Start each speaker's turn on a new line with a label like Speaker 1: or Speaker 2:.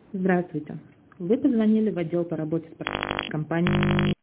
Speaker 1: Здравствуйте. Вы позвонили в отдел по работе с компанией.